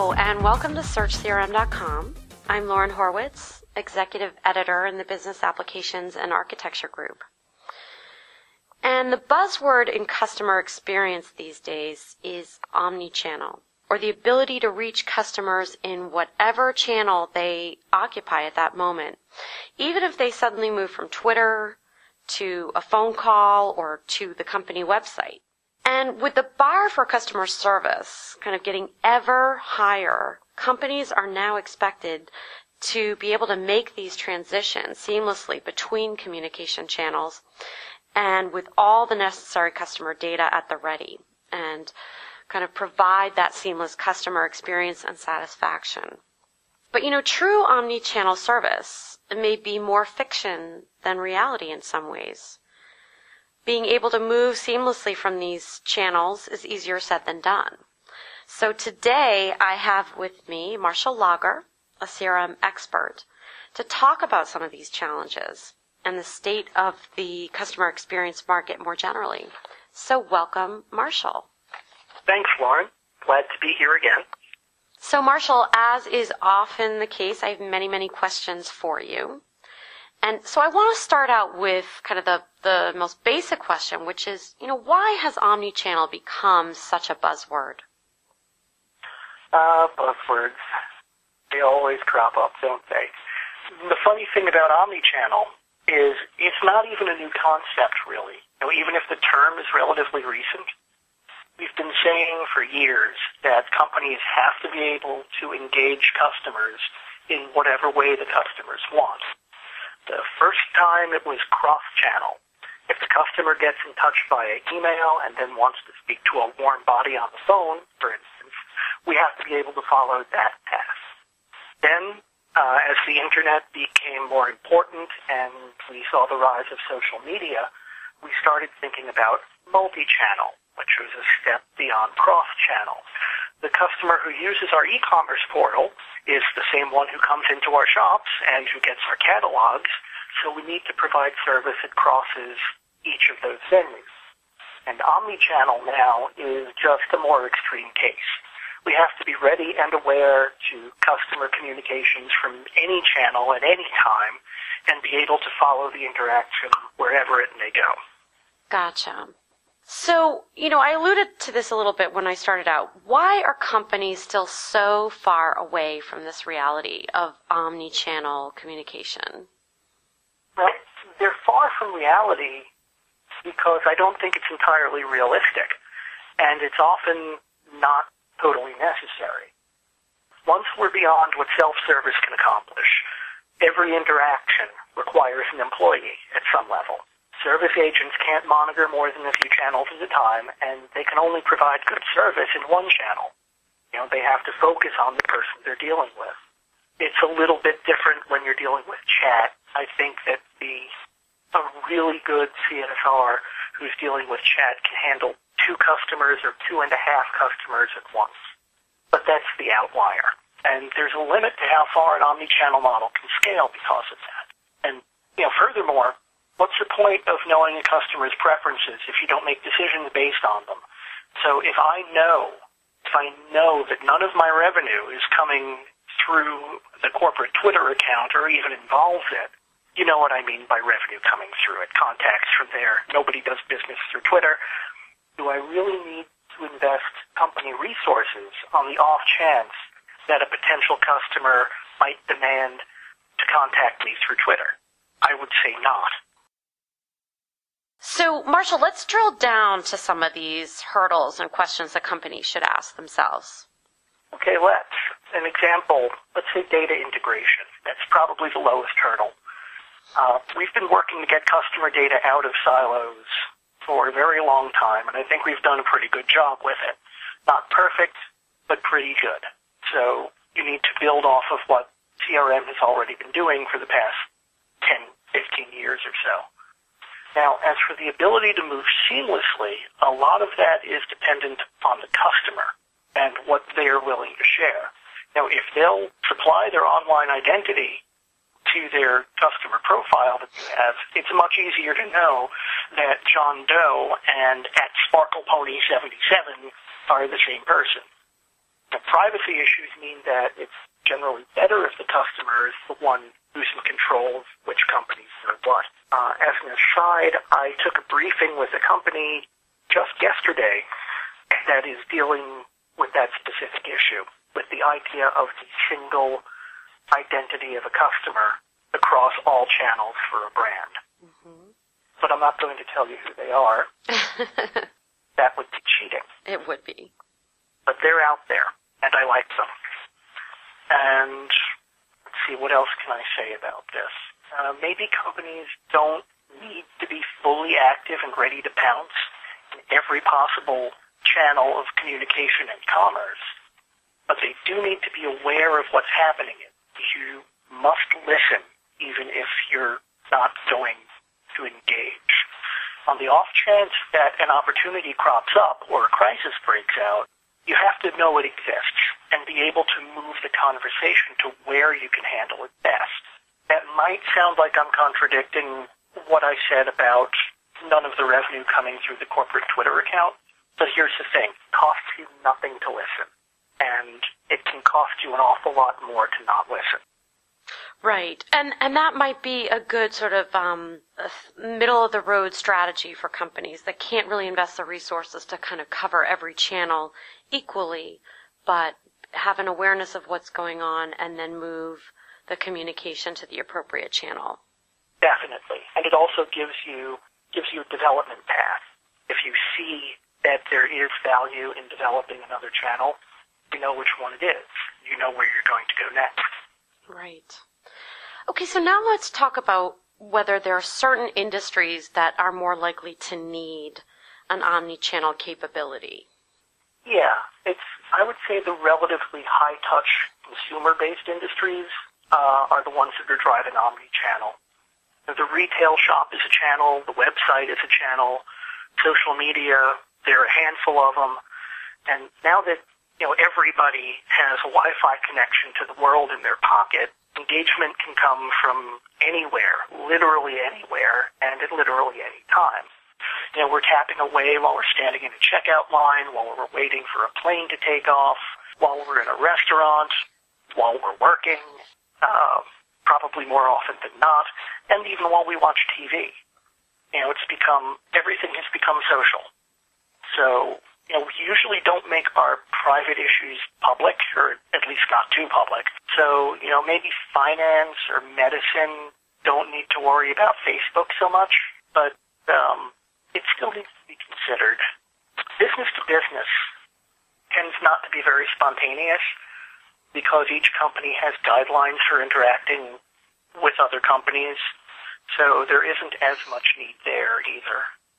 Hello, and welcome to SearchCRM.com. I'm Lauren Horwitz, Executive Editor in the Business Applications and Architecture Group. And the buzzword in customer experience these days is omnichannel, or the ability to reach customers in whatever channel they occupy at that moment, even if they suddenly move from Twitter to a phone call or to the company website. And with the bar for customer service kind of getting ever higher, companies are now expected to be able to make these transitions seamlessly between communication channels and with all the necessary customer data at the ready and kind of provide that seamless customer experience and satisfaction. But true omni-channel service may be more fiction than reality in some ways. Being able to move seamlessly from these channels is easier said than done. So today I have with me Marshall Lager, a CRM expert, to talk about some of these challenges and the state of the customer experience market more generally. So welcome, Marshall. Thanks, Lauren. Glad to be here again. So Marshall, as is often the case, I have many, many questions for you. And so I want to start out with kind of the most basic question, which is, why has omnichannel become such a buzzword? Buzzwords. They always crop up, don't they? The funny thing about omnichannel is it's not even a new concept, really. Even if the term is relatively recent, we've been saying for years that companies have to be able to engage customers in whatever way the customers want. The first time it was cross-channel. If the customer gets in touch via email and then wants to speak to a warm body on the phone, for instance, we have to be able to follow that path. Then, as the internet became more important and we saw the rise of social media, we started thinking about multi-channel, which was a step beyond cross-channel. The customer who uses our e-commerce portal is the same one who comes into our shops and who gets our catalogs, so we need to provide service that crosses each of those venues. And omnichannel now is just a more extreme case. We have to be ready and aware to customer communications from any channel at any time and be able to follow the interaction wherever it may go. Gotcha. So, I alluded to this a little bit when I started out. Why are companies still so far away from this reality of omni-channel communication? Well, they're far from reality because I don't think it's entirely realistic, and it's often not totally necessary. Once we're beyond what self-service can accomplish, every interaction requires an employee at some level. Service agents can't monitor more than a few channels at a time, and they can only provide good service in one channel. They have to focus on the person they're dealing with. It's a little bit different when you're dealing with chat. I think that a really good CSR who's dealing with chat can handle 2 customers or 2.5 customers at once. But that's the outlier. And there's a limit to how far an omnichannel model can scale because of that. And, furthermore, what's the point of knowing a customer's preferences if you don't make decisions based on them? So if I know that none of my revenue is coming through the corporate Twitter account or even involves it, you know what I mean by revenue coming through it, contacts from there. Nobody does business through Twitter. Do I really need to invest company resources on the off chance that a potential customer might demand to contact me through Twitter? I would say not. So, Marshall, let's drill down to some of these hurdles and questions that companies should ask themselves. Okay, let's. An example, let's say data integration. That's probably the lowest hurdle. We've been working to get customer data out of silos for a very long time, and I think we've done a pretty good job with it. Not perfect, but pretty good. So you need to build off of what CRM has already been doing for the past 10, 15 years or so. Now, as for the ability to move seamlessly, a lot of that is dependent on the customer and what they are willing to share. Now, if they'll supply their online identity to their customer profile that you have, it's much easier to know that John Doe and at SparklePony77 are the same person. The privacy issues mean that it's generally better if the customer is the one who's in control of which companies do what. As an aside, I took a briefing with a company just yesterday that is dealing with that specific issue, with the idea of the single identity of a customer across all channels for a brand. Mm-hmm. But I'm not going to tell you who they are. That would be cheating. It would be. But they're out there, and I like them. And let's see, what else can I say about this? Maybe companies don't need to be fully active and ready to pounce in every possible channel of communication and commerce, but they do need to be aware of what's happening. You must listen, even if you're not going to engage. On the off chance that an opportunity crops up or a crisis breaks out, you have to know it exists and be able to move the conversation to where you can handle it best. That might sound like I'm contradicting what I said about none of the revenue coming through the corporate Twitter account, but here's the thing. It costs you nothing to listen, and it can cost you an awful lot more to not listen. Right, and that might be a good sort of middle-of-the-road strategy for companies that can't really invest the resources to kind of cover every channel equally, but have an awareness of what's going on and then move the communication to the appropriate channel. Definitely, and it also gives you a development path. If you see that there is value in developing another channel, you know which one it is. You know where you're going to go next. Right. Okay, so now let's talk about whether there are certain industries that are more likely to need an omni-channel capability. Yeah, I would say the relatively high-touch consumer-based industries are the ones that are driving omni-channel. The retail shop is a channel, the website is a channel, social media, there are a handful of them, and now that everybody has a Wi-Fi connection to the world in their pocket, engagement can come from anywhere, literally anywhere, and at literally any time. We're tapping away while we're standing in a checkout line, while we're waiting for a plane to take off, while we're in a restaurant, while we're working, probably more often than not, and even while we watch TV. Everything has become social. So, we usually don't make our private issues public, or at least not too public. So, maybe finance or medicine don't need to worry about Facebook so much, but it still needs to be considered. Business to business tends not to be very spontaneous because each company has guidelines for interacting with other companies, so there isn't as much need there either.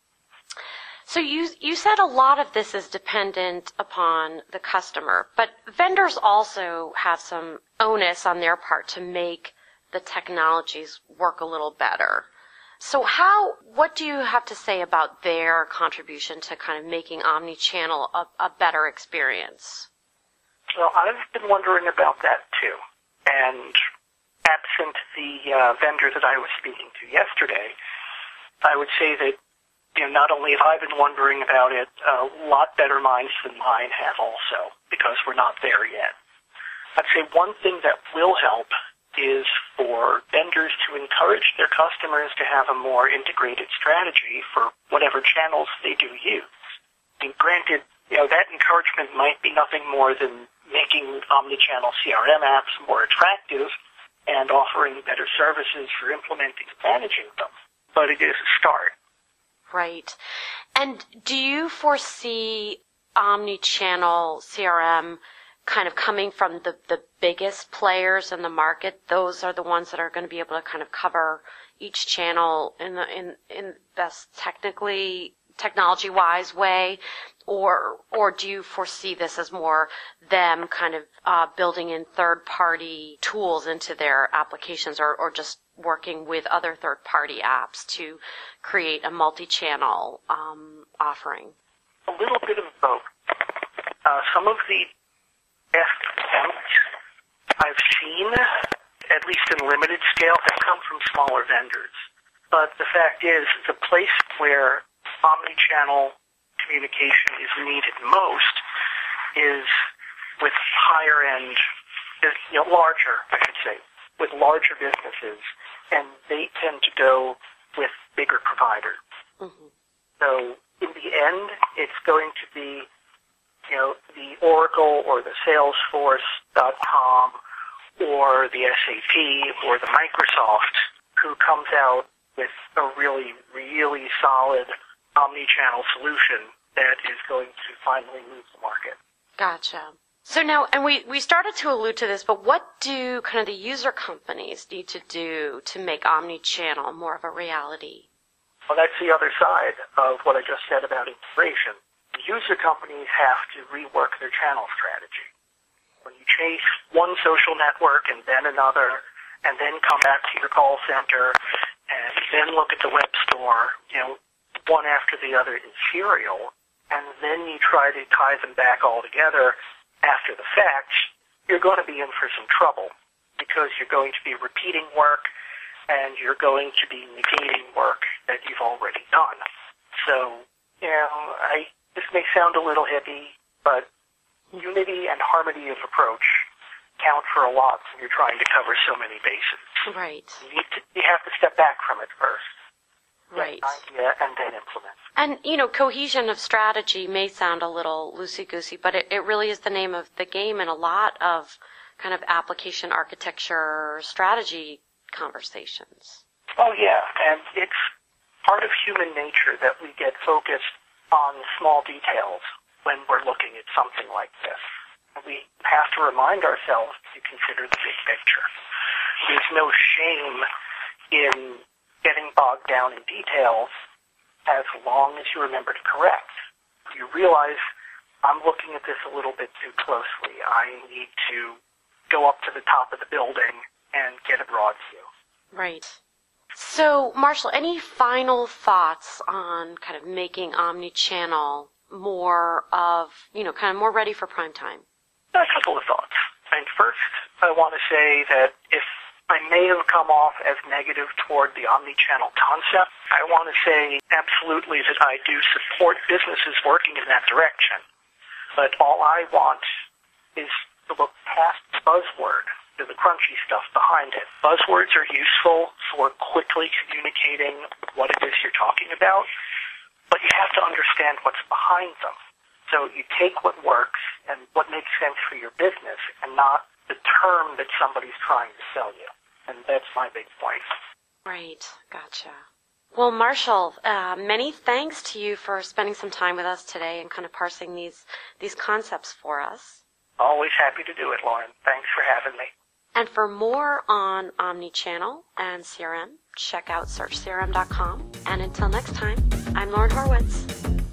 So you said a lot of this is dependent upon the customer, but vendors also have some onus on their part to make the technologies work a little better. So what do you have to say about their contribution to kind of making omni-channel a better experience? Well, I've been wondering about that too. And absent the vendor that I was speaking to yesterday, I would say that not only have I been wondering about it, a lot better minds than mine have also, because we're not there yet. I'd say one thing that will help is for vendors to encourage their customers to have a more integrated strategy for whatever channels they do use. And granted, that encouragement might be nothing more than making omnichannel CRM apps more attractive and offering better services for implementing and managing them. But it is a start. Right. And do you foresee omni-channel CRM kind of coming from the biggest players in the market? Those are the ones that are going to be able to kind of cover each channel in best technology-wise way, or do you foresee this as more them kind of building in third-party tools into their applications, or just working with other third-party apps to create a multi-channel offering? A little bit of both. Some of the best attempts I've seen, at least in limited scale, have come from smaller vendors. But the fact is, the place where omni-channel communication is needed most is with higher end, larger, I should say, with larger businesses, and they tend to go with bigger providers. Mm-hmm. So in the end, it's going to be, the Oracle or the Salesforce.com or the SAP or the Microsoft who comes out with a really, really solid omni-channel solution that is going to finally move the market. Gotcha. So now, and we started to allude to this, but what do kind of the user companies need to do to make omni-channel more of a reality? Well, that's the other side of what I just said about integration. User companies have to rework their channel strategy. When you chase one social network and then another, and then come back to your call center, and then look at the web store, one after the other in serial, and then you try to tie them back all together after the fact, you're going to be in for some trouble because you're going to be repeating work and you're going to be negating work that you've already done. So, this may sound a little hippie, but unity and harmony of approach count for a lot when you're trying to cover so many bases. Right. You have to step back from it first. Right. Get an idea and then implement. And, cohesion of strategy may sound a little loosey-goosey, but it really is the name of the game in a lot of kind of application architecture strategy conversations. Oh, yeah, and it's part of human nature that we get focused on small details when we're looking at something like this. We have to remind ourselves to consider the big picture. There's no shame in getting bogged down in details as long as you remember to correct. You realize, I'm looking at this a little bit too closely. I need to go up to the top of the building and get a broad view. Right. So, Marshall, any final thoughts on kind of making omni-channel more of, kind of more ready for prime time? A couple of thoughts. And first, I want to say that if I may have come off as negative toward the omni-channel concept, I want to say absolutely that I do support businesses working in that direction. But all I want is to look past the buzzword to the crunchy stuff behind it. Buzzwords are useful for quickly communicating what it is you're talking about, but you have to understand what's behind them. So you take what works and what makes sense for your business and not the term that somebody's trying to sell you. And that's my big point. Right. Gotcha. Well, Marshall, many thanks to you for spending some time with us today and kind of parsing these concepts for us. Always happy to do it, Lauren. Thanks for having me. And for more on Omnichannel and CRM, check out searchcrm.com. And until next time, I'm Lauren Horwitz.